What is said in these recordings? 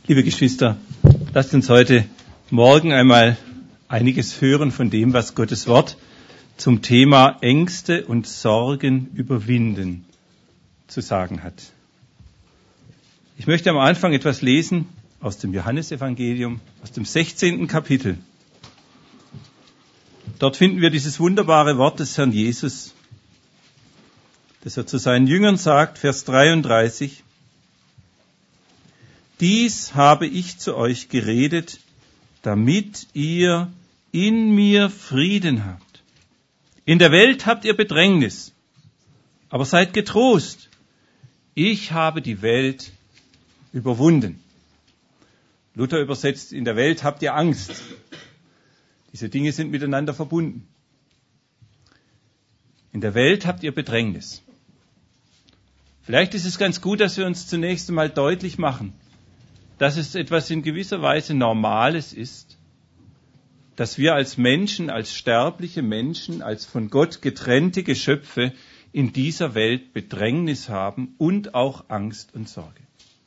Liebe Geschwister, lasst uns heute Morgen einmal einiges hören von dem, was Gottes Wort zum Thema Ängste und Sorgen überwinden zu sagen hat. Ich möchte am Anfang etwas lesen aus dem Johannesevangelium, aus dem 16. Kapitel. Dort finden wir dieses wunderbare Wort des Herrn Jesus, das er zu seinen Jüngern sagt, Vers 33. Dies habe ich zu euch geredet, damit ihr in mir Frieden habt. In der Welt habt ihr Bedrängnis, aber seid getrost. Ich habe die Welt überwunden. Luther übersetzt, in der Welt habt ihr Angst. Diese Dinge sind miteinander verbunden. In der Welt habt ihr Bedrängnis. Vielleicht ist es ganz gut, dass wir uns zunächst einmal deutlich machen, dass es etwas in gewisser Weise Normales ist, dass wir als Menschen, als sterbliche Menschen, als von Gott getrennte Geschöpfe in dieser Welt Bedrängnis haben und auch Angst und Sorge.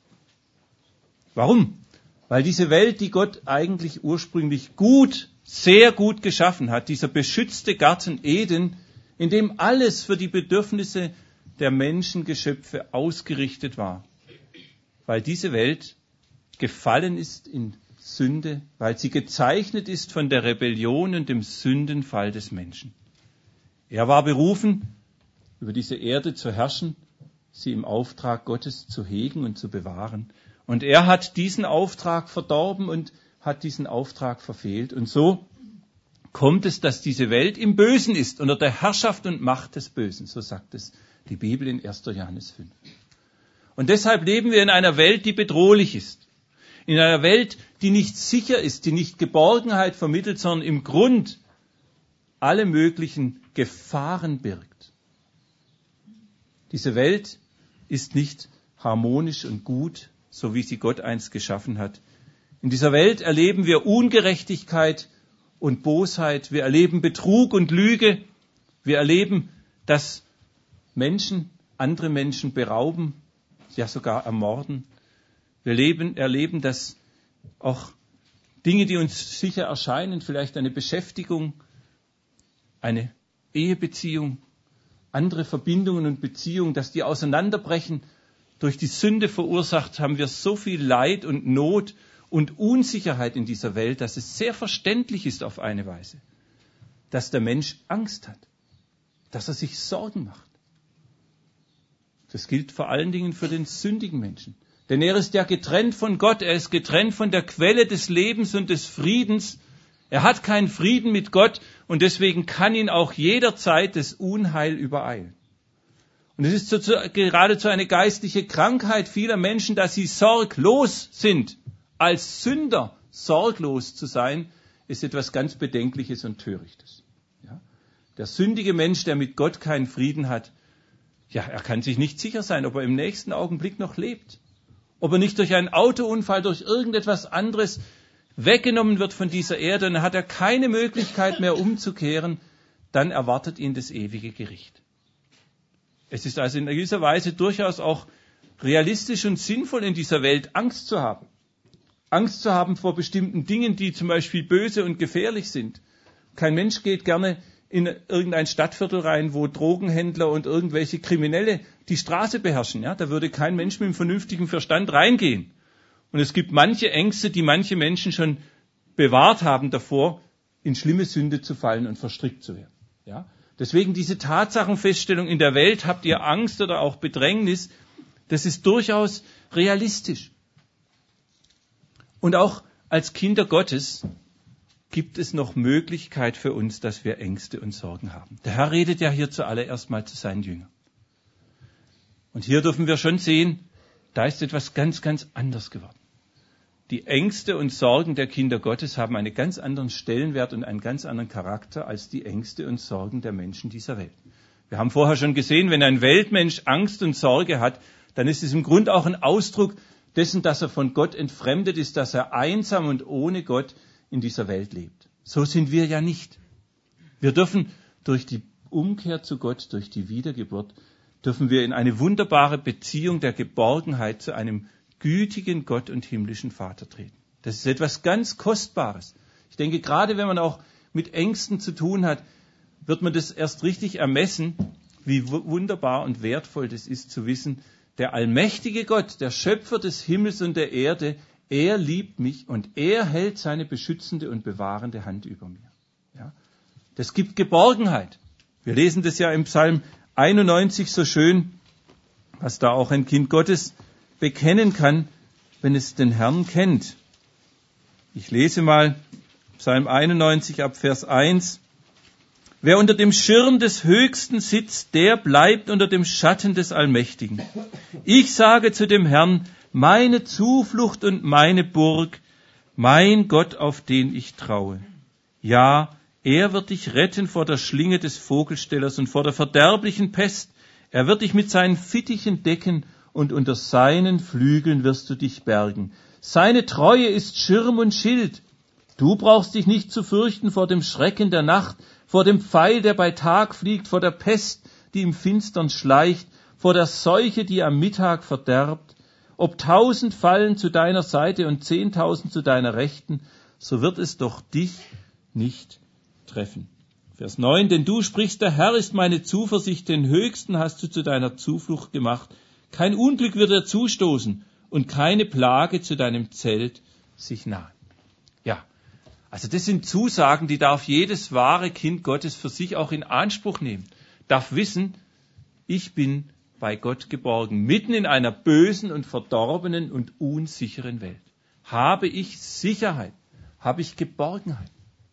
Warum? Weil diese Welt, die Gott eigentlich ursprünglich gut, sehr gut geschaffen hat, dieser beschützte Garten Eden, in dem alles für die Bedürfnisse der Menschengeschöpfe ausgerichtet war, weil diese Welt gefallen ist in Sünde, weil sie gezeichnet ist von der Rebellion und dem Sündenfall des Menschen. Er war berufen, über diese Erde zu herrschen, sie im Auftrag Gottes zu hegen und zu bewahren. Und er hat diesen Auftrag verdorben und hat diesen Auftrag verfehlt. Und so kommt es, dass diese Welt im Bösen ist, unter der Herrschaft und Macht des Bösen. So sagt es die Bibel in 1. Johannes 5. Und deshalb leben wir in einer Welt, die bedrohlich ist. In einer Welt, die nicht sicher ist, die nicht Geborgenheit vermittelt, sondern im Grund alle möglichen Gefahren birgt. Diese Welt ist nicht harmonisch und gut, so wie sie Gott einst geschaffen hat. In dieser Welt erleben wir Ungerechtigkeit und Bosheit. Wir erleben Betrug und Lüge. Wir erleben, dass Menschen andere Menschen berauben, ja sogar ermorden. Wir erleben, dass auch Dinge, die uns sicher erscheinen, vielleicht eine Beschäftigung, eine Ehebeziehung, andere Verbindungen und Beziehungen, dass die auseinanderbrechen. Durch die Sünde verursacht haben wir so viel Leid und Not und Unsicherheit in dieser Welt, dass es sehr verständlich ist auf eine Weise, dass der Mensch Angst hat, dass er sich Sorgen macht. Das gilt vor allen Dingen für den sündigen Menschen. Denn er ist ja getrennt von Gott, er ist getrennt von der Quelle des Lebens und des Friedens. Er hat keinen Frieden mit Gott und deswegen kann ihn auch jederzeit das Unheil übereilen. Und es ist geradezu eine geistliche Krankheit vieler Menschen, dass sie sorglos sind. Als Sünder sorglos zu sein, ist etwas ganz Bedenkliches und Törichtes. Ja? Der sündige Mensch, der mit Gott keinen Frieden hat, ja, er kann sich nicht sicher sein, ob er im nächsten Augenblick noch lebt. Ob er nicht durch einen Autounfall, durch irgendetwas anderes weggenommen wird von dieser Erde, und dann hat er keine Möglichkeit mehr umzukehren, dann erwartet ihn das ewige Gericht. Es ist also in gewisser Weise durchaus auch realistisch und sinnvoll, in dieser Welt Angst zu haben. Angst zu haben vor bestimmten Dingen, die zum Beispiel böse und gefährlich sind. Kein Mensch geht gerne in irgendein Stadtviertel rein, wo Drogenhändler und irgendwelche Kriminelle die Straße beherrschen. Ja? Da würde kein Mensch mit einem vernünftigen Verstand reingehen. Und es gibt manche Ängste, die manche Menschen schon bewahrt haben davor, in schlimme Sünde zu fallen und verstrickt zu werden. Ja? Deswegen diese Tatsachenfeststellung, in der Welt habt ihr Angst oder auch Bedrängnis, das ist durchaus realistisch. Und auch als Kinder Gottes gibt es noch Möglichkeit für uns, dass wir Ängste und Sorgen haben. Der Herr redet ja hier zuallererst mal zu seinen Jüngern. Und hier dürfen wir schon sehen, da ist etwas ganz, ganz anders geworden. Die Ängste und Sorgen der Kinder Gottes haben einen ganz anderen Stellenwert und einen ganz anderen Charakter als die Ängste und Sorgen der Menschen dieser Welt. Wir haben vorher schon gesehen, wenn ein Weltmensch Angst und Sorge hat, dann ist es im Grunde auch ein Ausdruck dessen, dass er von Gott entfremdet ist, dass er einsam und ohne Gott in dieser Welt lebt. So sind wir ja nicht. Wir dürfen durch die Umkehr zu Gott, durch die Wiedergeburt, dürfen wir in eine wunderbare Beziehung der Geborgenheit zu einem gütigen Gott und himmlischen Vater treten. Das ist etwas ganz Kostbares. Ich denke, gerade wenn man auch mit Ängsten zu tun hat, wird man das erst richtig ermessen, wie wunderbar und wertvoll das ist zu wissen, der allmächtige Gott, der Schöpfer des Himmels und der Erde, er liebt mich und er hält seine beschützende und bewahrende Hand über mir. Ja? Das gibt Geborgenheit. Wir lesen das ja im Psalm 91 so schön, was da auch ein Kind Gottes bekennen kann, wenn es den Herrn kennt. Ich lese mal Psalm 91 ab Vers 1. Wer unter dem Schirm des Höchsten sitzt, der bleibt unter dem Schatten des Allmächtigen. Ich sage zu dem Herrn, meine Zuflucht und meine Burg, mein Gott, auf den ich traue. Ja, er wird dich retten vor der Schlinge des Vogelstellers und vor der verderblichen Pest. Er wird dich mit seinen Fittichen decken und unter seinen Flügeln wirst du dich bergen. Seine Treue ist Schirm und Schild. Du brauchst dich nicht zu fürchten vor dem Schrecken der Nacht, vor dem Pfeil, der bei Tag fliegt, vor der Pest, die im Finstern schleicht, vor der Seuche, die am Mittag verderbt. Ob 1000 fallen zu deiner Seite und 10.000 zu deiner Rechten, so wird es doch dich nicht treffen. Vers 9, denn du sprichst, der Herr ist meine Zuversicht, den Höchsten hast du zu deiner Zuflucht gemacht. Kein Unglück wird dir zustoßen und keine Plage zu deinem Zelt sich nahen. Ja, also das sind Zusagen, die darf jedes wahre Kind Gottes für sich auch in Anspruch nehmen. Darf wissen, ich bin bei Gott geborgen, mitten in einer bösen und verdorbenen und unsicheren Welt. Habe ich Sicherheit, habe ich Geborgenheit.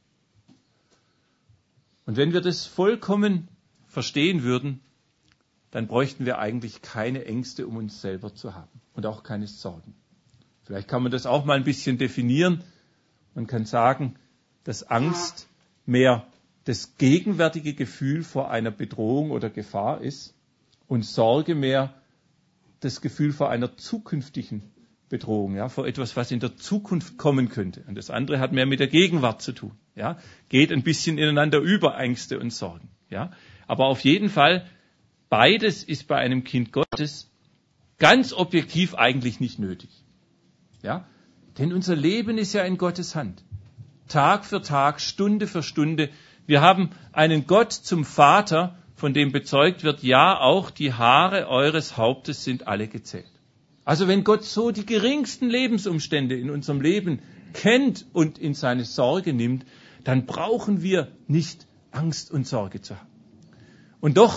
Und wenn wir das vollkommen verstehen würden, dann bräuchten wir eigentlich keine Ängste, um uns selber zu haben und auch keine Sorgen. Vielleicht kann man das auch mal ein bisschen definieren. Man kann sagen, dass Angst mehr das gegenwärtige Gefühl vor einer Bedrohung oder Gefahr ist und Sorge mehr das Gefühl vor einer zukünftigen Bedrohung, ja, vor etwas, was in der Zukunft kommen könnte. Und das andere hat mehr mit der Gegenwart zu tun. Ja, geht ein bisschen ineinander über, Ängste und Sorgen. Ja, aber auf jeden Fall, beides ist bei einem Kind Gottes ganz objektiv eigentlich nicht nötig. Ja, denn unser Leben ist ja in Gottes Hand. Tag für Tag, Stunde für Stunde. Wir haben einen Gott zum Vater, von dem bezeugt wird, ja, auch die Haare eures Hauptes sind alle gezählt. Also wenn Gott so die geringsten Lebensumstände in unserem Leben kennt und in seine Sorge nimmt, dann brauchen wir nicht Angst und Sorge zu haben. Und doch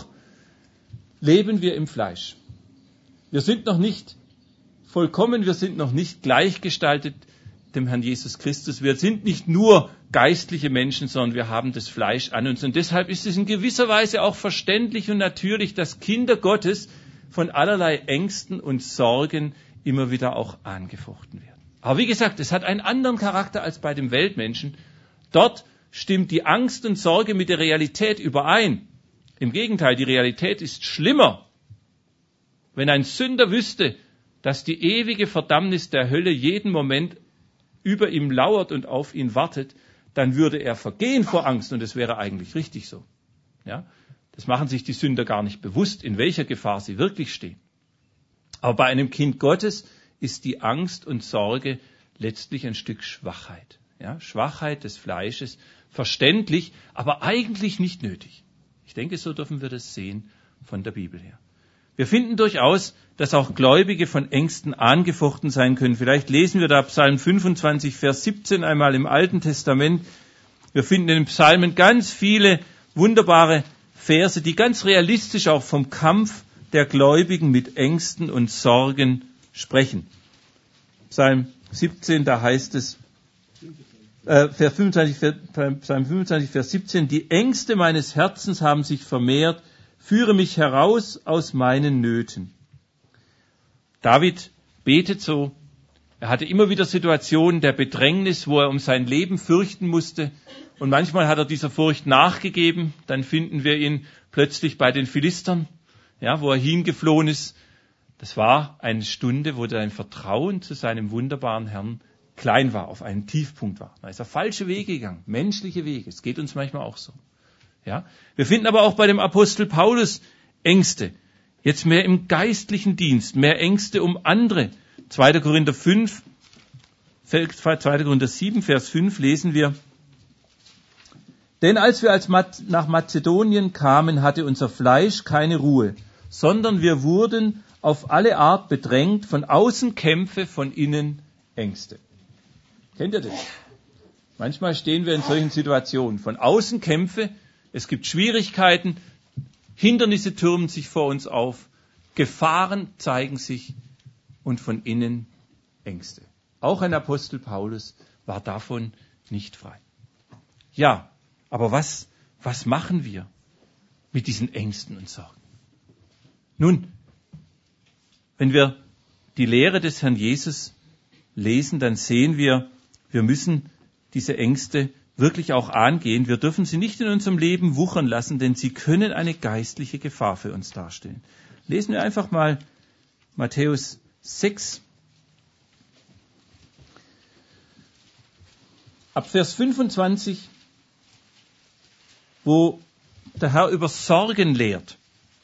leben wir im Fleisch. Wir sind noch nicht vollkommen, wir sind noch nicht gleichgestaltet dem Herrn Jesus Christus. Wir sind nicht nur geistliche Menschen, sondern wir haben das Fleisch an uns. Und deshalb ist es in gewisser Weise auch verständlich und natürlich, dass Kinder Gottes von allerlei Ängsten und Sorgen immer wieder auch angefochten werden. Aber wie gesagt, es hat einen anderen Charakter als bei dem Weltmenschen. Dort stimmt die Angst und Sorge mit der Realität überein. Im Gegenteil, die Realität ist schlimmer. Wenn ein Sünder wüsste, dass die ewige Verdammnis der Hölle jeden Moment über ihm lauert und auf ihn wartet, dann würde er vergehen vor Angst und es wäre eigentlich richtig so. Ja? Das machen sich die Sünder gar nicht bewusst, in welcher Gefahr sie wirklich stehen. Aber bei einem Kind Gottes ist die Angst und Sorge letztlich ein Stück Schwachheit. Ja? Schwachheit des Fleisches, verständlich, aber eigentlich nicht nötig. Ich denke, so dürfen wir das sehen von der Bibel her. Wir finden durchaus, dass auch Gläubige von Ängsten angefochten sein können. Vielleicht lesen wir da Psalm 25, Vers 17 einmal im Alten Testament. Wir finden in den Psalmen ganz viele wunderbare Verse, die ganz realistisch auch vom Kampf der Gläubigen mit Ängsten und Sorgen sprechen. Psalm 17, da heißt es, Psalm 25, Vers 17, die Ängste meines Herzens haben sich vermehrt, führe mich heraus aus meinen Nöten. David betet so, er hatte immer wieder Situationen der Bedrängnis, wo er um sein Leben fürchten musste. Und manchmal hat er dieser Furcht nachgegeben. Dann finden wir ihn plötzlich bei den Philistern, ja, wo er hingeflohen ist. Das war eine Stunde, wo sein Vertrauen zu seinem wunderbaren Herrn klein war, auf einen Tiefpunkt war. Da ist er falsche Wege gegangen, menschliche Wege. Es geht uns manchmal auch so. Ja? Wir finden aber auch bei dem Apostel Paulus Ängste. Jetzt mehr im geistlichen Dienst, mehr Ängste um andere, 2. Korinther 7, Vers 5 lesen wir: Denn als wir nach Mazedonien kamen, hatte unser Fleisch keine Ruhe, sondern wir wurden auf alle Art bedrängt, von außen Kämpfe, von innen Ängste. Kennt ihr das? Manchmal stehen wir in solchen Situationen. Von außen Kämpfe, es gibt Schwierigkeiten, Hindernisse türmen sich vor uns auf, Gefahren zeigen sich und von innen Ängste. Auch ein Apostel Paulus war davon nicht frei. Ja, aber was machen wir mit diesen Ängsten und Sorgen? Nun, wenn wir die Lehre des Herrn Jesus lesen, dann sehen wir, wir müssen diese Ängste wirklich auch angehen. Wir dürfen sie nicht in unserem Leben wuchern lassen, denn sie können eine geistliche Gefahr für uns darstellen. Lesen wir einfach mal Matthäus 6, ab Vers 25, wo der Herr über Sorgen lehrt.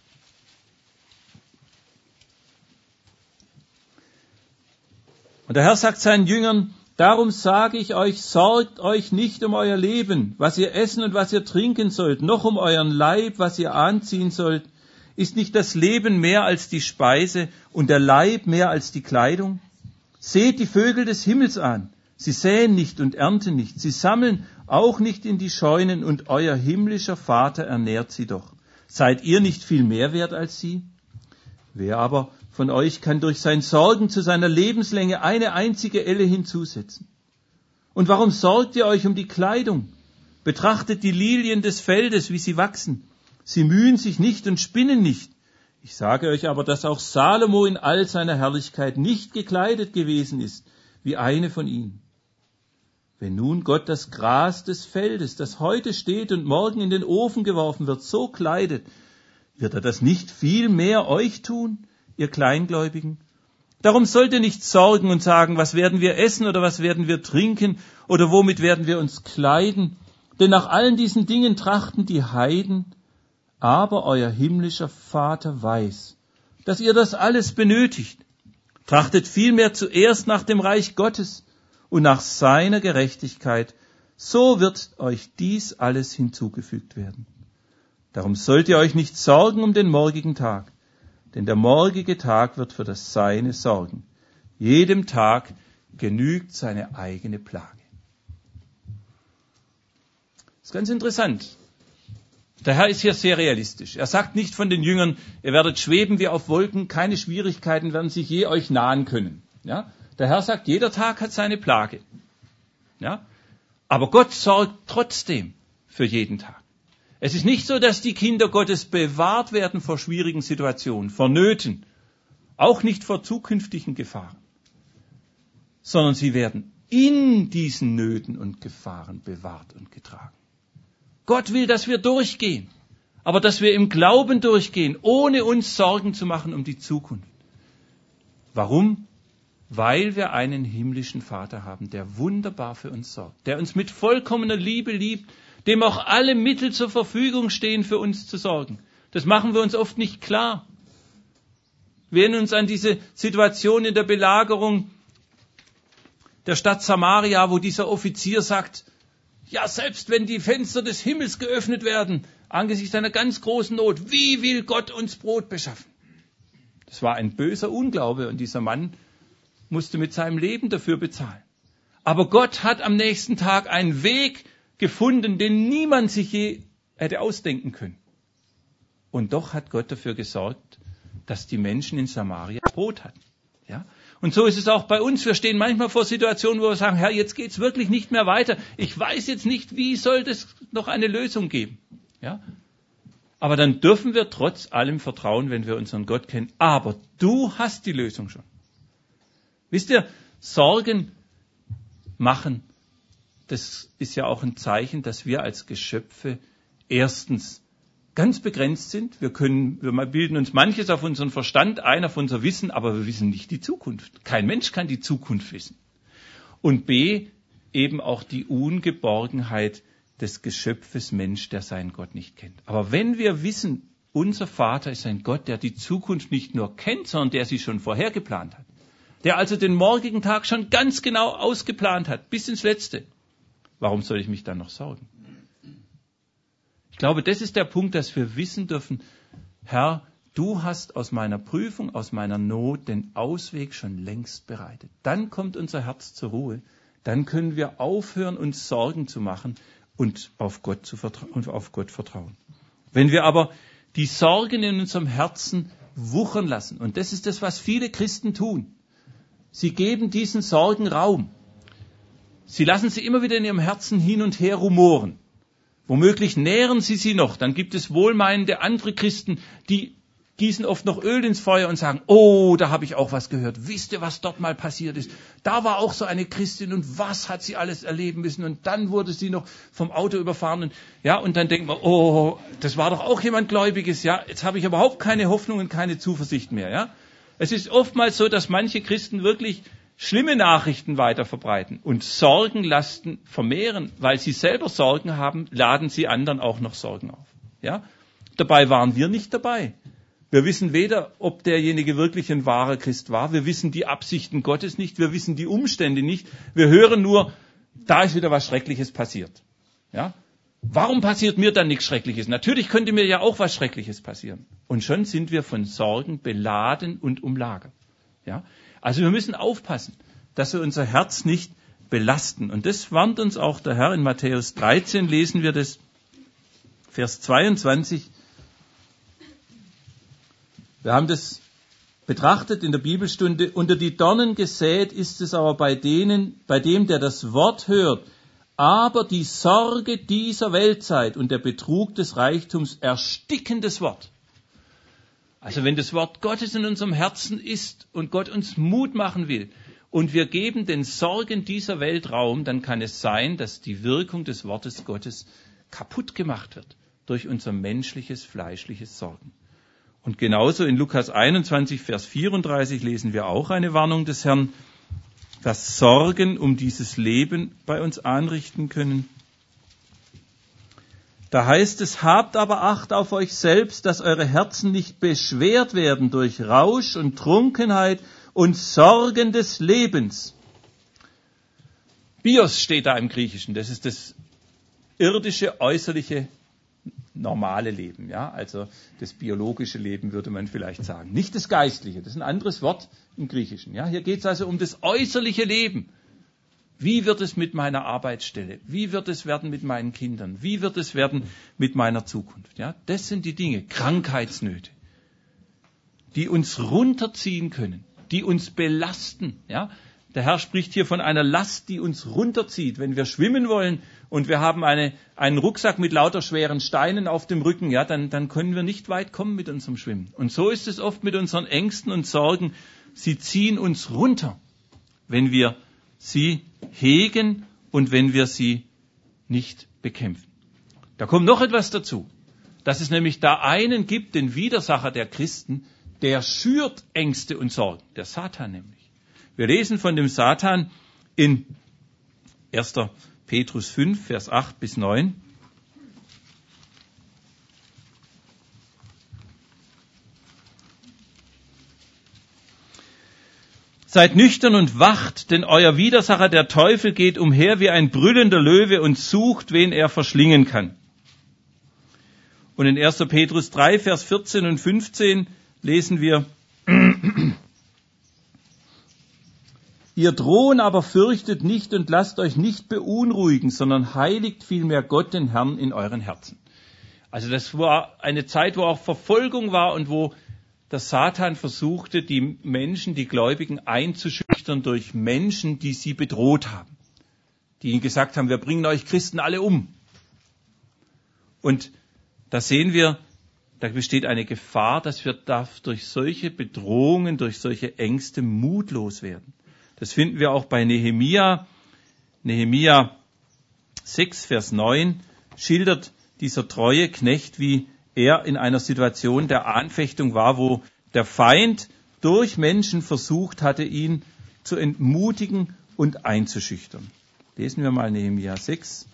Und der Herr sagt seinen Jüngern: Darum sage ich euch, sorgt euch nicht um euer Leben, was ihr essen und was ihr trinken sollt, noch um euren Leib, was ihr anziehen sollt. Ist nicht das Leben mehr als die Speise und der Leib mehr als die Kleidung? Seht die Vögel des Himmels an. Sie säen nicht und ernten nicht. Sie sammeln auch nicht in die Scheunen und euer himmlischer Vater ernährt sie doch. Seid ihr nicht viel mehr wert als sie? Wer aber von euch kann durch sein Sorgen zu seiner Lebenslänge eine einzige Elle hinzusetzen? Und warum sorgt ihr euch um die Kleidung? Betrachtet die Lilien des Feldes, wie sie wachsen. Sie mühen sich nicht und spinnen nicht. Ich sage euch aber, dass auch Salomo in all seiner Herrlichkeit nicht gekleidet gewesen ist, wie eine von ihnen. Wenn nun Gott das Gras des Feldes, das heute steht und morgen in den Ofen geworfen wird, so kleidet, wird er das nicht viel mehr euch tun, ihr Kleingläubigen? Darum sollt ihr nicht sorgen und sagen, was werden wir essen oder was werden wir trinken oder womit werden wir uns kleiden? Denn nach allen diesen Dingen trachten die Heiden, aber euer himmlischer Vater weiß, dass ihr das alles benötigt. Trachtet vielmehr zuerst nach dem Reich Gottes und nach seiner Gerechtigkeit, so wird euch dies alles hinzugefügt werden. Darum sollt ihr euch nicht sorgen um den morgigen Tag, denn der morgige Tag wird für das Seine sorgen. Jedem Tag genügt seine eigene Plage. Das ist ganz interessant. Der Herr ist hier sehr realistisch. Er sagt nicht von den Jüngern, ihr werdet schweben wie auf Wolken, keine Schwierigkeiten werden sich je euch nahen können. Ja? Der Herr sagt, jeder Tag hat seine Plage. Ja? Aber Gott sorgt trotzdem für jeden Tag. Es ist nicht so, dass die Kinder Gottes bewahrt werden vor schwierigen Situationen, vor Nöten, auch nicht vor zukünftigen Gefahren, sondern sie werden in diesen Nöten und Gefahren bewahrt und getragen. Gott will, dass wir durchgehen, aber dass wir im Glauben durchgehen, ohne uns Sorgen zu machen um die Zukunft. Warum? Weil wir einen himmlischen Vater haben, der wunderbar für uns sorgt, der uns mit vollkommener Liebe liebt, dem auch alle Mittel zur Verfügung stehen, für uns zu sorgen. Das machen wir uns oft nicht klar. Wir erinnern uns an diese Situation in der Belagerung der Stadt Samaria, wo dieser Offizier sagt, ja, selbst wenn die Fenster des Himmels geöffnet werden, angesichts einer ganz großen Not, wie will Gott uns Brot beschaffen? Das war ein böser Unglaube und dieser Mann musste mit seinem Leben dafür bezahlen. Aber Gott hat am nächsten Tag einen Weg gefunden, den niemand sich je hätte ausdenken können. Und doch hat Gott dafür gesorgt, dass die Menschen in Samaria Brot hatten. Ja? Und so ist es auch bei uns. Wir stehen manchmal vor Situationen, wo wir sagen, Herr, jetzt geht's wirklich nicht mehr weiter. Ich weiß jetzt nicht, wie soll es noch eine Lösung geben. Ja? Aber dann dürfen wir trotz allem vertrauen, wenn wir unseren Gott kennen. Aber du hast die Lösung schon. Wisst ihr, Sorgen machen, das ist ja auch ein Zeichen, dass wir als Geschöpfe erstens ganz begrenzt sind. Wir bilden uns manches auf unseren Verstand ein, auf unser Wissen, aber wir wissen nicht die Zukunft. Kein Mensch kann die Zukunft wissen. Und B, eben auch die Ungeborgenheit des Geschöpfes Mensch, der seinen Gott nicht kennt. Aber wenn wir wissen, unser Vater ist ein Gott, der die Zukunft nicht nur kennt, sondern der sie schon vorher geplant hat, der also den morgigen Tag schon ganz genau ausgeplant hat, bis ins Letzte. Warum soll ich mich dann noch sorgen? Ich glaube, das ist der Punkt, dass wir wissen dürfen, Herr, du hast aus meiner Prüfung, aus meiner Not den Ausweg schon längst bereitet. Dann kommt unser Herz zur Ruhe. Dann können wir aufhören, uns Sorgen zu machen und auf Gott vertrauen. Wenn wir aber die Sorgen in unserem Herzen wuchern lassen, und das ist das, was viele Christen tun, sie geben diesen Sorgen Raum. Sie lassen sie immer wieder in ihrem Herzen hin und her rumoren. Womöglich nähren sie noch. Dann gibt es wohlmeinende andere Christen, die gießen oft noch Öl ins Feuer und sagen, oh, da habe ich auch was gehört. Wisst ihr, was dort mal passiert ist? Da war auch so eine Christin und was hat sie alles erleben müssen? Und dann wurde sie noch vom Auto überfahren. Und dann denkt man, oh, das war doch auch jemand Gläubiges. Ja, jetzt habe ich überhaupt keine Hoffnung und keine Zuversicht mehr. Ja, es ist oftmals so, dass manche Christen wirklich schlimme Nachrichten weiter verbreiten und Sorgenlasten vermehren, weil sie selber Sorgen haben, laden sie anderen auch noch Sorgen auf. Ja, dabei waren wir nicht dabei. Wir wissen weder, ob derjenige wirklich ein wahrer Christ war. Wir wissen die Absichten Gottes nicht. Wir wissen die Umstände nicht. Wir hören nur, da ist wieder was Schreckliches passiert. Ja? Warum passiert mir dann nichts Schreckliches? Natürlich könnte mir ja auch was Schreckliches passieren. Und schon sind wir von Sorgen beladen und umlagert. Ja? Also wir müssen aufpassen, dass wir unser Herz nicht belasten. Und das warnt uns auch der Herr. In Matthäus 13 lesen wir das, Vers 22. Wir haben das betrachtet in der Bibelstunde. Unter die Dornen gesät ist es aber bei dem, der das Wort hört. Aber die Sorge dieser Weltzeit und der Betrug des Reichtums ersticken das Wort. Also wenn das Wort Gottes in unserem Herzen ist und Gott uns Mut machen will und wir geben den Sorgen dieser Welt Raum, dann kann es sein, dass die Wirkung des Wortes Gottes kaputt gemacht wird durch unser menschliches, fleischliches Sorgen. Und genauso in Lukas 21, Vers 34 lesen wir auch eine Warnung des Herrn, dass Sorgen um dieses Leben bei uns anrichten können. Da heißt es, habt aber Acht auf euch selbst, dass eure Herzen nicht beschwert werden durch Rausch und Trunkenheit und Sorgen des Lebens. Bios steht da im Griechischen, das ist das irdische, äußerliche normale Leben, ja, also das biologische Leben würde man vielleicht sagen. Nicht das geistliche, das ist ein anderes Wort im Griechischen. Ja, hier geht es also um das äußerliche Leben. Wie wird es mit meiner Arbeitsstelle? Wie wird es werden mit meinen Kindern? Wie wird es werden mit meiner Zukunft? Ja, das sind die Dinge, Krankheitsnöte, die uns runterziehen können, die uns belasten. Ja, der Herr spricht hier von einer Last, die uns runterzieht. Wenn wir schwimmen wollen und wir haben einen Rucksack mit lauter schweren Steinen auf dem Rücken, ja, dann können wir nicht weit kommen mit unserem Schwimmen. Und so ist es oft mit unseren Ängsten und Sorgen. Sie ziehen uns runter, wenn wir sie hegen und wenn wir sie nicht bekämpfen. Da kommt noch etwas dazu, dass es nämlich da einen gibt, den Widersacher der Christen, der schürt Ängste und Sorgen, der Satan nämlich. Wir lesen von dem Satan in 1. Petrus 5, Vers 8 bis 9. Seid nüchtern und wacht, denn euer Widersacher, der Teufel, geht umher wie ein brüllender Löwe und sucht, wen er verschlingen kann. Und in 1. Petrus 3, Vers 14 und 15 lesen wir, ihr drohen aber fürchtet nicht und lasst euch nicht beunruhigen, sondern heiligt vielmehr Gott, den Herrn, in euren Herzen. Also das war eine Zeit, wo auch Verfolgung war und wo der Satan versuchte, die Menschen, die Gläubigen einzuschüchtern durch Menschen, die sie bedroht haben. Die ihnen gesagt haben, wir bringen euch Christen alle um. Und da sehen wir, da besteht eine Gefahr, dass wir durch solche Bedrohungen, durch solche Ängste mutlos werden. Das finden wir auch bei Nehemia. Nehemia 6, Vers 9 schildert dieser treue Knecht, wie er in einer Situation der Anfechtung war, wo der Feind durch Menschen versucht hatte, ihn zu entmutigen und einzuschüchtern. Lesen wir mal Nehemia 6.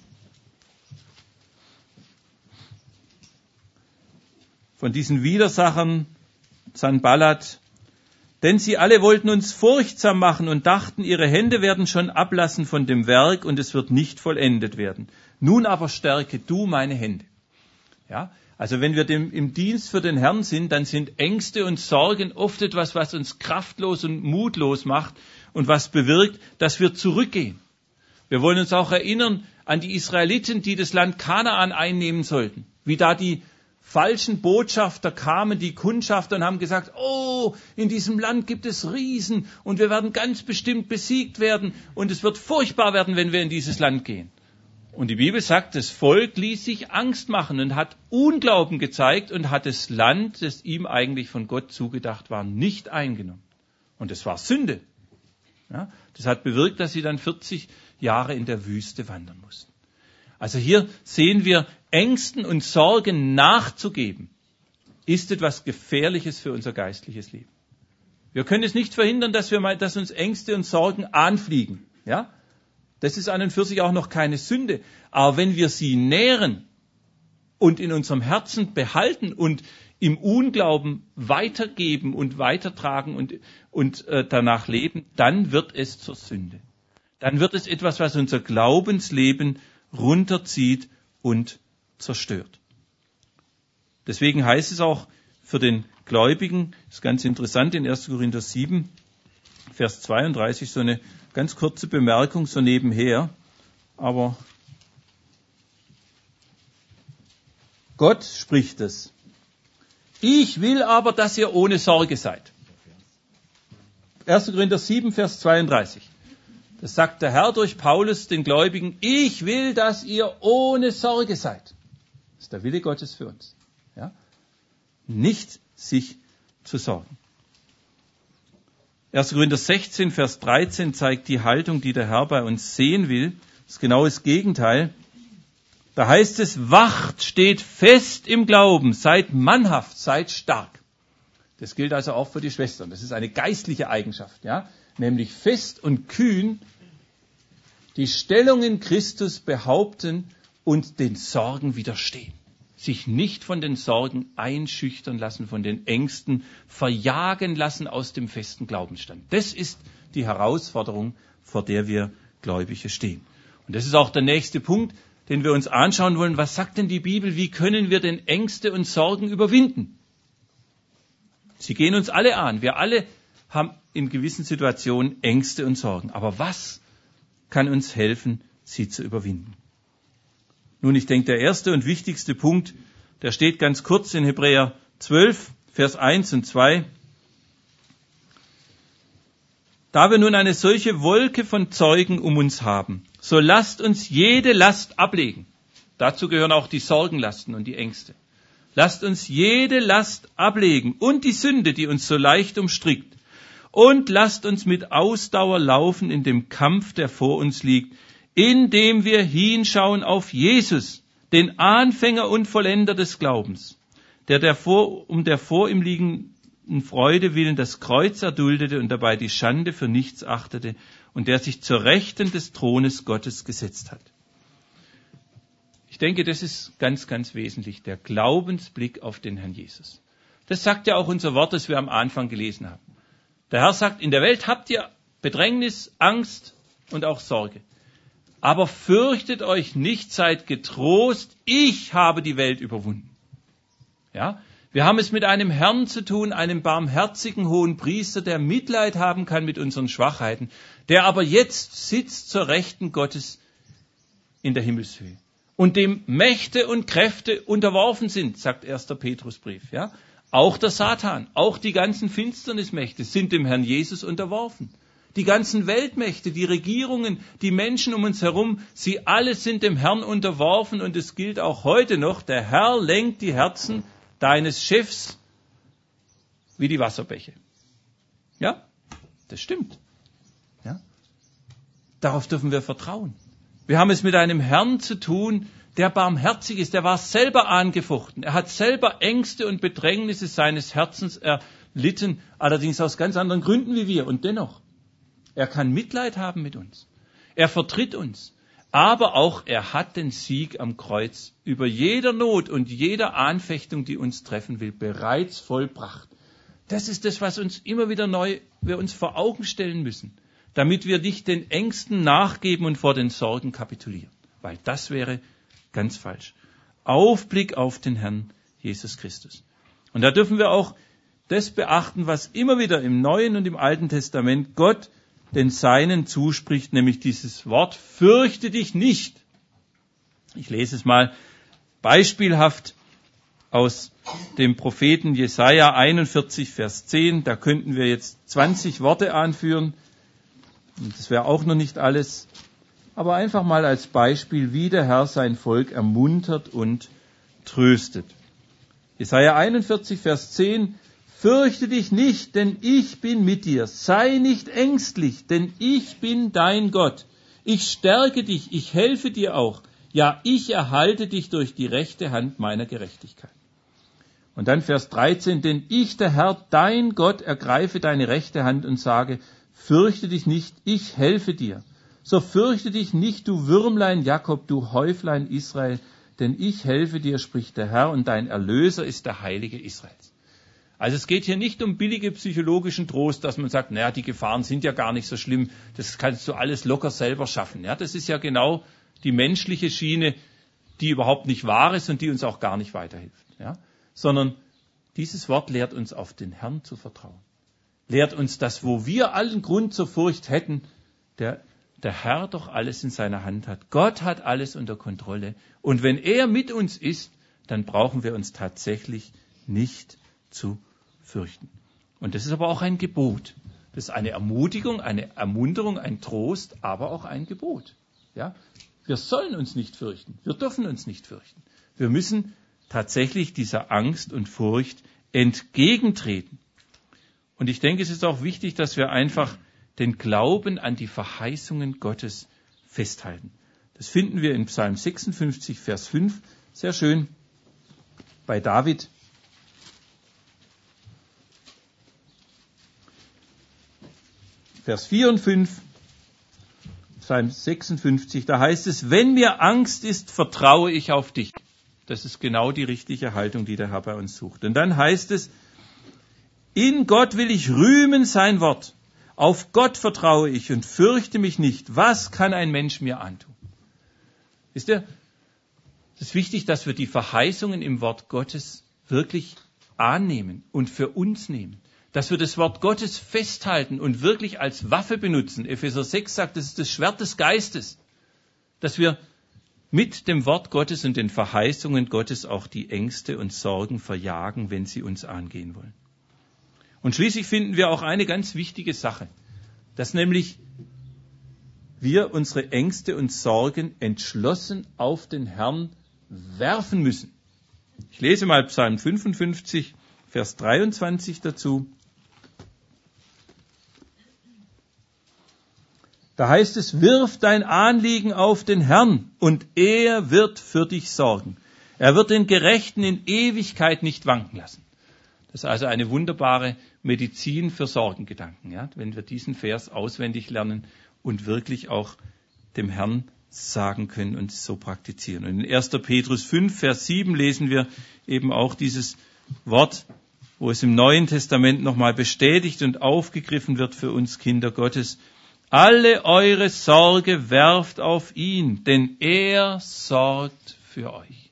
Von diesen Widersachern, Sanballat, Denn sie alle wollten uns furchtsam machen und dachten, ihre Hände werden schon ablassen von dem Werk und es wird nicht vollendet werden. Nun aber stärke du meine Hände. Ja, also wenn wir im Dienst für den Herrn sind, dann sind Ängste und Sorgen oft etwas, was uns kraftlos und mutlos macht und was bewirkt, dass wir zurückgehen. Wir wollen uns auch erinnern an die Israeliten, die das Land Kanaan einnehmen sollten. Wie da die falschen Botschafter kamen, die Kundschafter, und haben gesagt, oh, in diesem Land gibt es Riesen und wir werden ganz bestimmt besiegt werden und es wird furchtbar werden, wenn wir in dieses Land gehen. Und die Bibel sagt, das Volk ließ sich Angst machen und hat Unglauben gezeigt und hat das Land, das ihm eigentlich von Gott zugedacht war, nicht eingenommen. Und es war Sünde. Ja, das hat bewirkt, dass sie dann 40 Jahre in der Wüste wandern mussten. Also hier sehen wir, Ängsten und Sorgen nachzugeben, ist etwas Gefährliches für unser geistliches Leben. Wir können es nicht verhindern, dass uns Ängste und Sorgen anfliegen. Ja? Das ist an und für sich auch noch keine Sünde. Aber wenn wir sie nähren und in unserem Herzen behalten und im Unglauben weitergeben und weitertragen und danach leben, dann wird es zur Sünde. Dann wird es etwas, was unser Glaubensleben runterzieht und zerstört. Deswegen heißt es auch für den Gläubigen, das ist ganz interessant, in 1. Korinther 7, Vers 32, so eine ganz kurze Bemerkung, so nebenher, aber Gott spricht es. Ich will aber, dass ihr ohne Sorge seid. 1. Korinther 7, Vers 32. Das sagt der Herr durch Paulus den Gläubigen, ich will, dass ihr ohne Sorge seid. Das ist der Wille Gottes für uns. Ja? Nicht sich zu sorgen. 1. Korinther 16, Vers 13 zeigt die Haltung, die der Herr bei uns sehen will. Das ist genau das Gegenteil. Da heißt es, wacht, steht fest im Glauben, seid mannhaft, seid stark. Das gilt also auch für die Schwestern. Das ist eine geistliche Eigenschaft, ja? Nämlich fest und kühn die Stellung in Christus behaupten und den Sorgen widerstehen. Sich nicht von den Sorgen einschüchtern lassen, von den Ängsten verjagen lassen aus dem festen Glaubensstand. Das ist die Herausforderung, vor der wir Gläubige stehen. Und das ist auch der nächste Punkt, den wir uns anschauen wollen. Was sagt denn die Bibel? Wie können wir denn Ängste und Sorgen überwinden? Sie gehen uns alle an. Wir alle haben in gewissen Situationen Ängste und Sorgen. Aber was kann uns helfen, sie zu überwinden? Nun, ich denke, der erste und wichtigste Punkt, der steht ganz kurz in Hebräer 12, Vers 1 und 2. Da wir nun eine solche Wolke von Zeugen um uns haben, so lasst uns jede Last ablegen. Dazu gehören auch die Sorgenlasten und die Ängste. Lasst uns jede Last ablegen und die Sünde, die uns so leicht umstrickt. Und lasst uns mit Ausdauer laufen in dem Kampf, der vor uns liegt, indem wir hinschauen auf Jesus, den Anfänger und Vollender des Glaubens, der vor ihm liegenden Freude willen das Kreuz erduldete und dabei die Schande für nichts achtete und der sich zur Rechten des Thrones Gottes gesetzt hat. Ich denke, das ist ganz, ganz wesentlich, der Glaubensblick auf den Herrn Jesus. Das sagt ja auch unser Wort, das wir am Anfang gelesen haben. Der Herr sagt, in der Welt habt ihr Bedrängnis, Angst und auch Sorge. Aber fürchtet euch nicht, seid getrost, ich habe die Welt überwunden. Ja? Wir haben es mit einem Herrn zu tun, einem barmherzigen hohen Priester, der Mitleid haben kann mit unseren Schwachheiten, der aber jetzt sitzt zur Rechten Gottes in der Himmelshöhe und dem Mächte und Kräfte unterworfen sind, sagt 1. Petrusbrief. Ja? Auch der Satan, auch die ganzen Finsternismächte sind dem Herrn Jesus unterworfen. Die ganzen Weltmächte, die Regierungen, die Menschen um uns herum, sie alle sind dem Herrn unterworfen und es gilt auch heute noch, der Herr lenkt die Herzen deines Chefs wie die Wasserbäche. Ja, das stimmt. Ja? Darauf dürfen wir vertrauen. Wir haben es mit einem Herrn zu tun, der barmherzig ist, der war selber angefochten. Er hat selber Ängste und Bedrängnisse seines Herzens erlitten, allerdings aus ganz anderen Gründen wie wir. Und dennoch, er kann Mitleid haben mit uns. Er vertritt uns. Aber auch er hat den Sieg am Kreuz über jeder Not und jeder Anfechtung, die uns treffen will, bereits vollbracht. Das ist das, was uns immer wieder neu wir uns vor Augen stellen müssen, damit wir nicht den Ängsten nachgeben und vor den Sorgen kapitulieren. Weil das wäre ganz falsch. Aufblick auf den Herrn Jesus Christus. Und da dürfen wir auch das beachten, was immer wieder im Neuen und im Alten Testament Gott den Seinen zuspricht, nämlich dieses Wort, fürchte dich nicht. Ich lese es mal beispielhaft aus dem Propheten Jesaja 41, Vers 10. Da könnten wir jetzt 20 Worte anführen. Und das wäre auch noch nicht alles. Aber einfach mal als Beispiel, wie der Herr sein Volk ermuntert und tröstet. Jesaja 41, Vers 10. Fürchte dich nicht, denn ich bin mit dir. Sei nicht ängstlich, denn ich bin dein Gott. Ich stärke dich, ich helfe dir auch. Ja, ich erhalte dich durch die rechte Hand meiner Gerechtigkeit. Und dann Vers 13, denn ich, der Herr, dein Gott, ergreife deine rechte Hand und sage, fürchte dich nicht, ich helfe dir. So fürchte dich nicht, du Würmlein Jakob, du Häuflein Israel, denn ich helfe dir, spricht der Herr, und dein Erlöser ist der Heilige Israels. Also es geht hier nicht um billige psychologischen Trost, dass man sagt, naja, die Gefahren sind ja gar nicht so schlimm, das kannst du alles locker selber schaffen. Ja, das ist ja genau die menschliche Schiene, die überhaupt nicht wahr ist und die uns auch gar nicht weiterhilft. Ja, sondern dieses Wort lehrt uns, auf den Herrn zu vertrauen. Lehrt uns, dass wo wir allen Grund zur Furcht hätten, der Herr doch alles in seiner Hand hat. Gott hat alles unter Kontrolle. Und wenn er mit uns ist, dann brauchen wir uns tatsächlich nicht zu fürchten. Und das ist aber auch ein Gebot. Das ist eine Ermutigung, eine Ermunterung, ein Trost, aber auch ein Gebot. Ja? Wir sollen uns nicht fürchten. Wir dürfen uns nicht fürchten. Wir müssen tatsächlich dieser Angst und Furcht entgegentreten. Und ich denke, es ist auch wichtig, dass wir einfach den Glauben an die Verheißungen Gottes festhalten. Das finden wir in Psalm 56, Vers 5, sehr schön bei David. Vers 4 und 5, Psalm 56, da heißt es, wenn mir Angst ist, vertraue ich auf dich. Das ist genau die richtige Haltung, die der Herr bei uns sucht. Und dann heißt es, in Gott will ich rühmen sein Wort. Auf Gott vertraue ich und fürchte mich nicht. Was kann ein Mensch mir antun? Wisst ihr, es ist wichtig, dass wir die Verheißungen im Wort Gottes wirklich annehmen und für uns nehmen. Dass wir das Wort Gottes festhalten und wirklich als Waffe benutzen. Epheser 6 sagt, das ist das Schwert des Geistes. Dass wir mit dem Wort Gottes und den Verheißungen Gottes auch die Ängste und Sorgen verjagen, wenn sie uns angehen wollen. Und schließlich finden wir auch eine ganz wichtige Sache, dass nämlich wir unsere Ängste und Sorgen entschlossen auf den Herrn werfen müssen. Ich lese mal Psalm 55, Vers 23 dazu. Da heißt es, wirf dein Anliegen auf den Herrn und er wird für dich sorgen. Er wird den Gerechten in Ewigkeit nicht wanken lassen. Das ist also eine wunderbare Medizin für Sorgengedanken, ja? Wenn wir diesen Vers auswendig lernen und wirklich auch dem Herrn sagen können und so praktizieren. Und in 1. Petrus 5, Vers 7 lesen wir eben auch dieses Wort, wo es im Neuen Testament nochmal bestätigt und aufgegriffen wird für uns Kinder Gottes. Alle eure Sorge werft auf ihn, denn er sorgt für euch.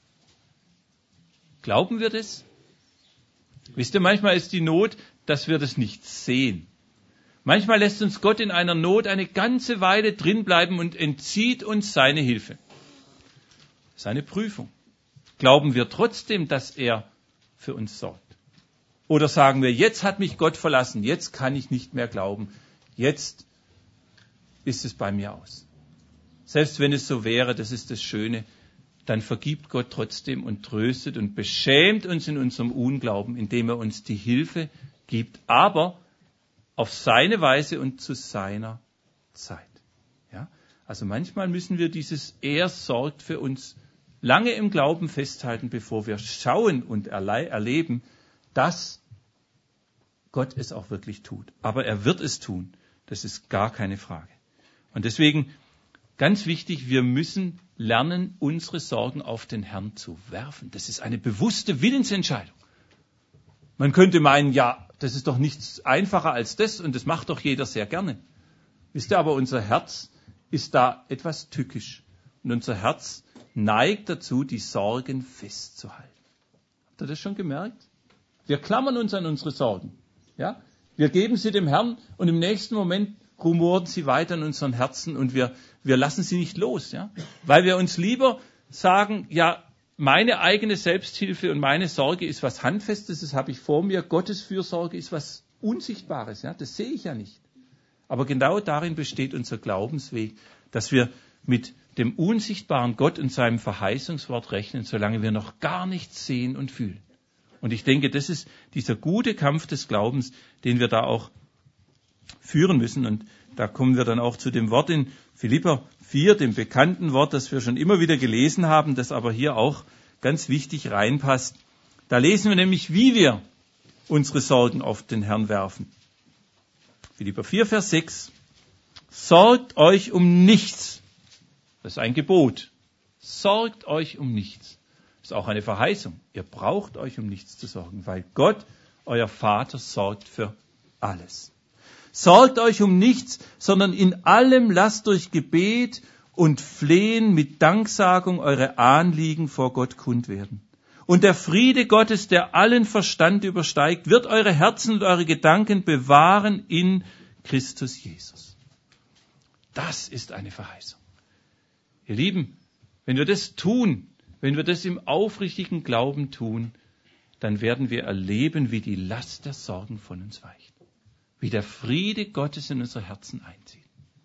Glauben wir das? Wisst ihr, manchmal ist die Not, dass wir das nicht sehen. Manchmal lässt uns Gott in einer Not eine ganze Weile drin bleiben und entzieht uns seine Hilfe. Seine Prüfung. Glauben wir trotzdem, dass er für uns sorgt? Oder sagen wir, jetzt hat mich Gott verlassen, jetzt kann ich nicht mehr glauben, jetzt ist es bei mir aus. Selbst wenn es so wäre, das ist das Schöne, dann vergibt Gott trotzdem und tröstet und beschämt uns in unserem Unglauben, indem er uns die Hilfe gibt, aber auf seine Weise und zu seiner Zeit. Ja? Also manchmal müssen wir dieses Er sorgt für uns lange im Glauben festhalten, bevor wir schauen und erleben, dass Gott es auch wirklich tut. Aber er wird es tun. Das ist gar keine Frage. Und deswegen, ganz wichtig, wir müssen lernen, unsere Sorgen auf den Herrn zu werfen. Das ist eine bewusste Willensentscheidung. Man könnte meinen, ja, Das ist doch nichts einfacher als das und das macht doch jeder sehr gerne. Wisst ihr, aber unser Herz ist da etwas tückisch. Und unser Herz neigt dazu, die Sorgen festzuhalten. Habt ihr das schon gemerkt? Wir klammern uns an unsere Sorgen. Ja? Wir geben sie dem Herrn und im nächsten Moment rumoren sie weiter in unseren Herzen und wir lassen sie nicht los. Ja? Weil wir uns lieber sagen, ja, meine eigene Selbsthilfe und meine Sorge ist was Handfestes, das habe ich vor mir. Gottes Fürsorge ist was Unsichtbares. Ja? Das sehe ich ja nicht. Aber genau darin besteht unser Glaubensweg, dass wir mit dem unsichtbaren Gott und seinem Verheißungswort rechnen, solange wir noch gar nichts sehen und fühlen. Und ich denke, das ist dieser gute Kampf des Glaubens, den wir da auch führen müssen. Und da kommen wir dann auch zu dem Wort in Philipper 4, dem bekannten Wort, das wir schon immer wieder gelesen haben, das aber hier auch ganz wichtig reinpasst. Da lesen wir nämlich, wie wir unsere Sorgen auf den Herrn werfen. Philipper 4, Vers 6. Sorgt euch um nichts. Das ist ein Gebot. Sorgt euch um nichts. Das ist auch eine Verheißung. Ihr braucht euch um nichts zu sorgen, weil Gott, euer Vater, sorgt für alles. Sorgt euch um nichts, sondern in allem lasst durch Gebet und Flehen mit Danksagung eure Anliegen vor Gott kund werden. Und der Friede Gottes, der allen Verstand übersteigt, wird eure Herzen und eure Gedanken bewahren in Christus Jesus. Das ist eine Verheißung. Ihr Lieben, wenn wir das tun, wenn wir das im aufrichtigen Glauben tun, dann werden wir erleben, wie die Last der Sorgen von uns weicht. Wie der Friede Gottes in unsere Herzen einzieht.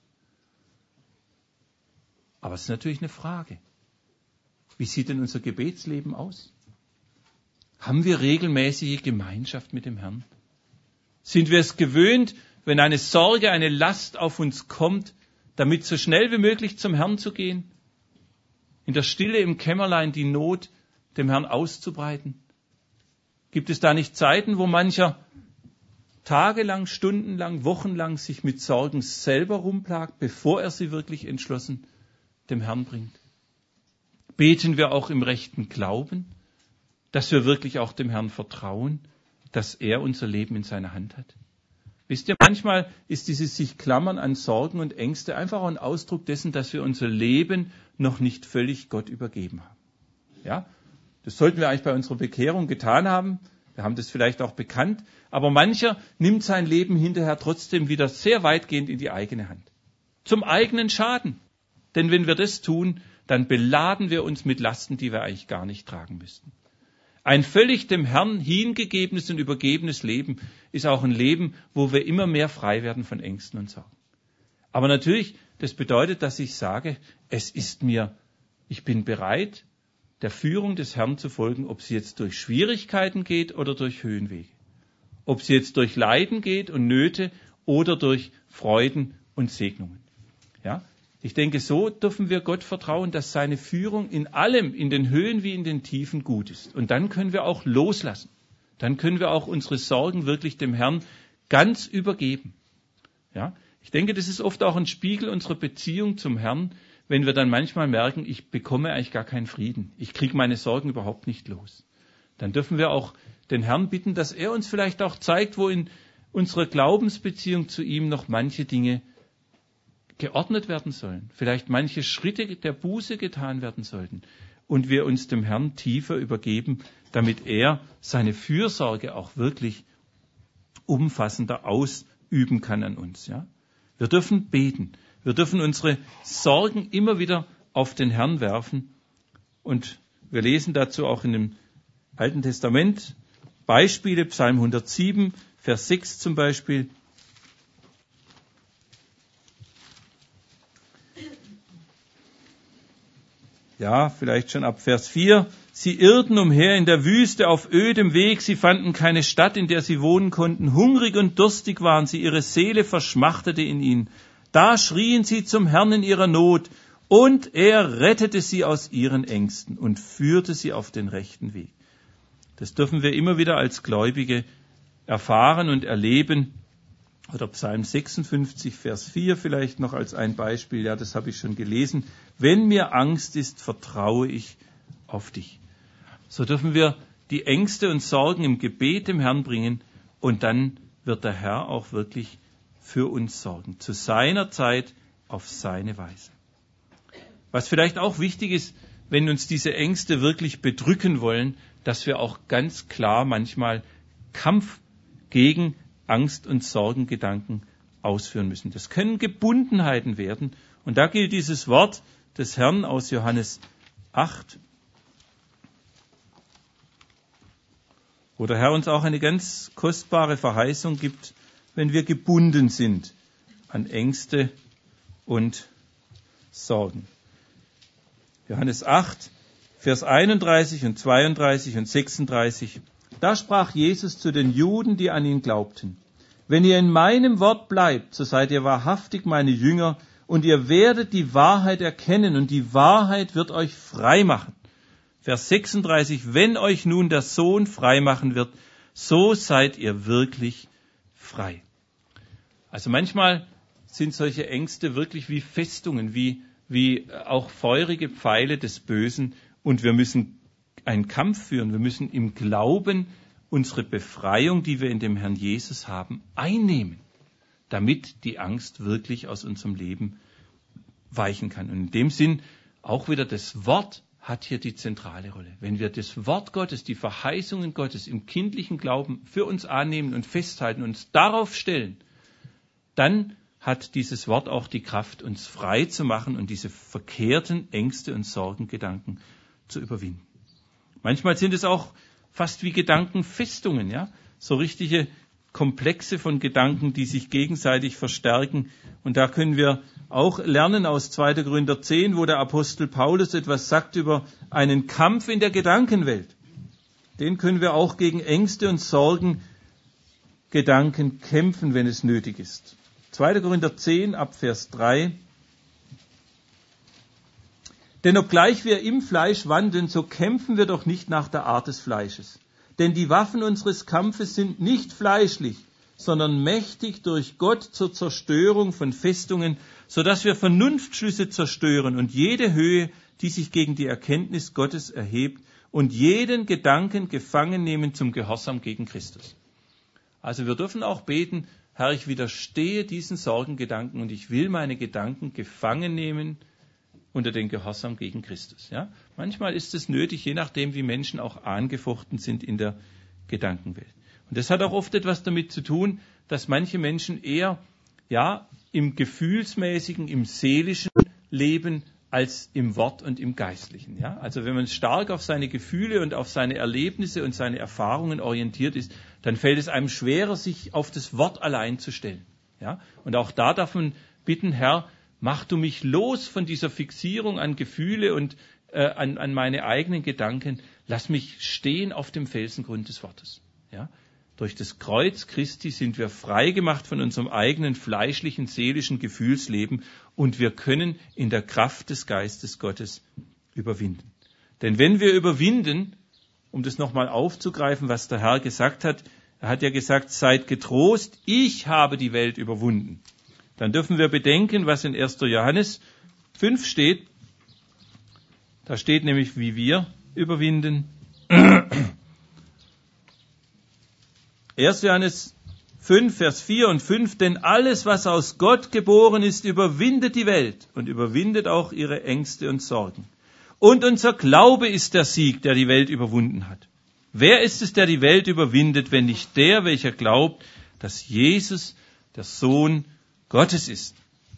Aber es ist natürlich eine Frage. Wie sieht denn unser Gebetsleben aus? Haben wir regelmäßige Gemeinschaft mit dem Herrn? Sind wir es gewöhnt, wenn eine Sorge, eine Last auf uns kommt, damit so schnell wie möglich zum Herrn zu gehen? In der Stille im Kämmerlein die Not dem Herrn auszubreiten? Gibt es da nicht Zeiten, wo mancher tagelang, stundenlang, wochenlang sich mit Sorgen selber rumplagt, bevor er sie wirklich entschlossen dem Herrn bringt? Beten wir auch im rechten Glauben, dass wir wirklich auch dem Herrn vertrauen, dass er unser Leben in seiner Hand hat? Wisst ihr, manchmal ist dieses sich klammern an Sorgen und Ängste einfach ein Ausdruck dessen, dass wir unser Leben noch nicht völlig Gott übergeben haben. Ja, das sollten wir eigentlich bei unserer Bekehrung getan haben. Wir haben das vielleicht auch bekannt. Aber mancher nimmt sein Leben hinterher trotzdem wieder sehr weitgehend in die eigene Hand. Zum eigenen Schaden. Denn wenn wir das tun, dann beladen wir uns mit Lasten, die wir eigentlich gar nicht tragen müssten. Ein völlig dem Herrn hingegebenes und übergebenes Leben ist auch ein Leben, wo wir immer mehr frei werden von Ängsten und Sorgen. Aber natürlich, das bedeutet, dass ich sage, ich bin bereit, der Führung des Herrn zu folgen, ob sie jetzt durch Schwierigkeiten geht oder durch Höhenwege. Ob sie jetzt durch Leiden geht und Nöte oder durch Freuden und Segnungen. Ja? Ich denke, so dürfen wir Gott vertrauen, dass seine Führung in allem, in den Höhen wie in den Tiefen gut ist. Und dann können wir auch loslassen. Dann können wir auch unsere Sorgen wirklich dem Herrn ganz übergeben. Ja? Ich denke, das ist oft auch ein Spiegel unserer Beziehung zum Herrn, wenn wir dann manchmal merken, ich bekomme eigentlich gar keinen Frieden. Ich kriege meine Sorgen überhaupt nicht los. Dann dürfen wir auch den Herrn bitten, dass er uns vielleicht auch zeigt, wo in unserer Glaubensbeziehung zu ihm noch manche Dinge geordnet werden sollen. Vielleicht manche Schritte der Buße getan werden sollten. Und wir uns dem Herrn tiefer übergeben, damit er seine Fürsorge auch wirklich umfassender ausüben kann an uns. Ja? Wir dürfen beten. Wir dürfen unsere Sorgen immer wieder auf den Herrn werfen. Und wir lesen dazu auch in dem Alten Testament Beispiele, Psalm 107, Vers 6 zum Beispiel. Ja, vielleicht schon ab Vers 4. Sie irrten umher in der Wüste auf ödem Weg. Sie fanden keine Stadt, in der sie wohnen konnten. Hungrig und durstig waren sie. Ihre Seele verschmachtete in ihnen. Da schrien sie zum Herrn in ihrer Not. Und er rettete sie aus ihren Ängsten und führte sie auf den rechten Weg. Das dürfen wir immer wieder als Gläubige erfahren und erleben. Oder Psalm 56, Vers 4 vielleicht noch als ein Beispiel. Ja, das habe ich schon gelesen. Wenn mir Angst ist, vertraue ich auf dich. So dürfen wir die Ängste und Sorgen im Gebet dem Herrn bringen und dann wird der Herr auch wirklich für uns sorgen, zu seiner Zeit, auf seine Weise. Was vielleicht auch wichtig ist, wenn uns diese Ängste wirklich bedrücken wollen, dass wir auch ganz klar manchmal Kampf gegen Angst- und Sorgengedanken ausführen müssen. Das können Gebundenheiten werden. Und da gilt dieses Wort des Herrn aus Johannes 8, wo der Herr uns auch eine ganz kostbare Verheißung gibt, wenn wir gebunden sind an Ängste und Sorgen. Johannes 8, Vers 31 und 32 und 36. Da sprach Jesus zu den Juden, die an ihn glaubten: Wenn ihr in meinem Wort bleibt, so seid ihr wahrhaftig meine Jünger, und ihr werdet die Wahrheit erkennen, und die Wahrheit wird euch frei machen. Vers 36. Wenn euch nun der Sohn frei machen wird, so seid ihr wirklich frei. Also manchmal sind solche Ängste wirklich wie Festungen, wie auch feurige Pfeile des Bösen, und wir müssen einen Kampf führen. Wir müssen im Glauben unsere Befreiung, die wir in dem Herrn Jesus haben, einnehmen, damit die Angst wirklich aus unserem Leben weichen kann. Und in dem Sinn auch wieder das Wort hat hier die zentrale Rolle. Wenn wir das Wort Gottes, die Verheißungen Gottes im kindlichen Glauben für uns annehmen und festhalten, uns darauf stellen, dann hat dieses Wort auch die Kraft, uns frei zu machen und diese verkehrten Ängste und Sorgengedanken zu überwinden. Manchmal sind es auch fast wie Gedankenfestungen, ja, so richtige Komplexe von Gedanken, die sich gegenseitig verstärken. Und da können wir auch lernen aus 2. Korinther 10, wo der Apostel Paulus etwas sagt über einen Kampf in der Gedankenwelt. Den können wir auch gegen Ängste und Sorgengedanken kämpfen, wenn es nötig ist. 2. Korinther 10, ab Vers 3. Denn obgleich wir im Fleisch wandeln, so kämpfen wir doch nicht nach der Art des Fleisches. Denn die Waffen unseres Kampfes sind nicht fleischlich, sondern mächtig durch Gott zur Zerstörung von Festungen, sodass wir Vernunftschlüsse zerstören und jede Höhe, die sich gegen die Erkenntnis Gottes erhebt, und jeden Gedanken gefangen nehmen zum Gehorsam gegen Christus. Also wir dürfen auch beten: Herr, ich widerstehe diesen Sorgengedanken und ich will meine Gedanken gefangen nehmen unter den Gehorsam gegen Christus. Ja? Manchmal ist es nötig, je nachdem, wie Menschen auch angefochten sind in der Gedankenwelt. Und das hat auch oft etwas damit zu tun, dass manche Menschen eher im gefühlsmäßigen, im seelischen Leben als im Wort und im Geistlichen. Ja? Also wenn man stark auf seine Gefühle und auf seine Erlebnisse und seine Erfahrungen orientiert ist, dann fällt es einem schwerer, sich auf das Wort allein zu stellen. Ja? Und auch da darf man bitten: Herr, mach du mich los von dieser Fixierung an Gefühle und an meine eigenen Gedanken. Lass mich stehen auf dem Felsengrund des Wortes. Ja? Durch das Kreuz Christi sind wir frei gemacht von unserem eigenen fleischlichen, seelischen Gefühlsleben, und wir können in der Kraft des Geistes Gottes überwinden. Denn wenn wir überwinden, um das nochmal aufzugreifen, was der Herr gesagt hat, er hat ja gesagt: Seid getrost, ich habe die Welt überwunden. Dann dürfen wir bedenken, was in 1. Johannes 5 steht. Da steht nämlich, wie wir überwinden. 1. Johannes 5, Vers 4 und 5. Denn alles, was aus Gott geboren ist, überwindet die Welt und überwindet auch ihre Ängste und Sorgen. Und unser Glaube ist der Sieg, der die Welt überwunden hat. Wer ist es, der die Welt überwindet, wenn nicht der, welcher glaubt, dass Jesus der Sohn Gottes ist?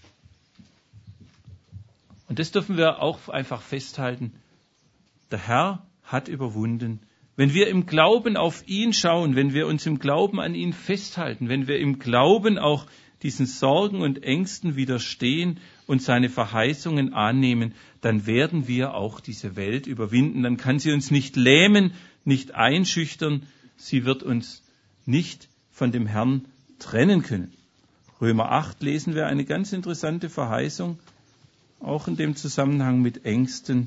Und das dürfen wir auch einfach festhalten. Der Herr hat überwunden. Wenn wir im Glauben auf ihn schauen, wenn wir uns im Glauben an ihn festhalten, wenn wir im Glauben auch diesen Sorgen und Ängsten widerstehen und seine Verheißungen annehmen, dann werden wir auch diese Welt überwinden. Dann kann sie uns nicht lähmen, nicht einschüchtern. Sie wird uns nicht von dem Herrn trennen können. Römer 8 lesen wir eine ganz interessante Verheißung, auch in dem Zusammenhang mit Ängsten.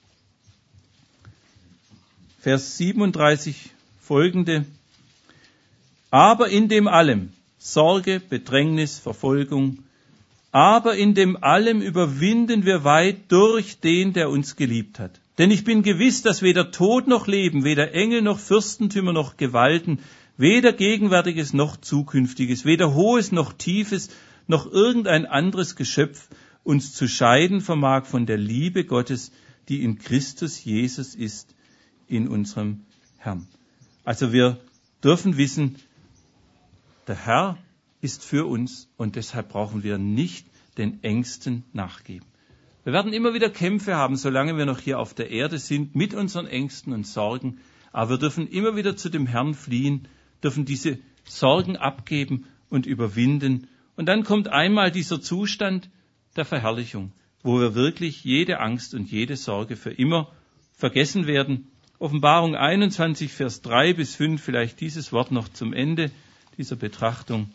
Vers 37 folgende: Aber in dem allem, Sorge, Bedrängnis, Verfolgung, aber in dem allem überwinden wir weit durch den, der uns geliebt hat. Denn ich bin gewiss, dass weder Tod noch Leben, weder Engel noch Fürstentümer noch Gewalten, weder Gegenwärtiges noch Zukünftiges, weder Hohes noch Tiefes, noch irgendein anderes Geschöpf uns zu scheiden vermag von der Liebe Gottes, die in Christus Jesus ist, in unserem Herrn. Also wir dürfen wissen, der Herr ist für uns und deshalb brauchen wir nicht den Ängsten nachgeben. Wir werden immer wieder Kämpfe haben, solange wir noch hier auf der Erde sind, mit unseren Ängsten und Sorgen. Aber wir dürfen immer wieder zu dem Herrn fliehen, dürfen diese Sorgen abgeben und überwinden. Und dann kommt einmal dieser Zustand der Verherrlichung, wo wir wirklich jede Angst und jede Sorge für immer vergessen werden. Offenbarung 21, Vers 3 bis 5, vielleicht dieses Wort noch zum Ende dieser Betrachtung.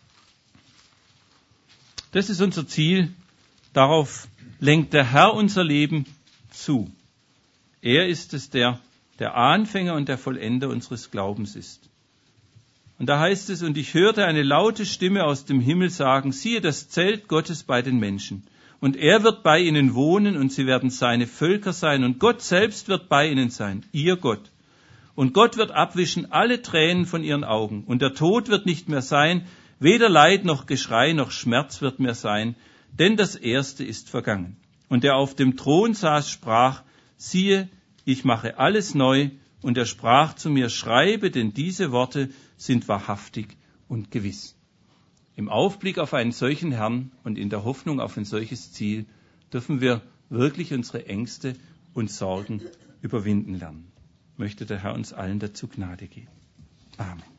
Das ist unser Ziel. Darauf lenkt der Herr unser Leben zu. Er ist es, der Anfänger und der Vollender unseres Glaubens ist. Und da heißt es, und ich hörte eine laute Stimme aus dem Himmel sagen, siehe das Zelt Gottes bei den Menschen. Und er wird bei ihnen wohnen und sie werden seine Völker sein. Und Gott selbst wird bei ihnen sein, ihr Gott. Und Gott wird abwischen alle Tränen von ihren Augen. Und der Tod wird nicht mehr sein, weder Leid noch Geschrei noch Schmerz wird mehr sein, denn das Erste ist vergangen. Und der auf dem Thron saß, sprach, siehe, ich mache alles neu. Und er sprach zu mir, schreibe, denn diese Worte sind wahrhaftig und gewiss. Im Aufblick auf einen solchen Herrn und in der Hoffnung auf ein solches Ziel dürfen wir wirklich unsere Ängste und Sorgen überwinden lernen. Möchte der Herr uns allen dazu Gnade geben. Amen.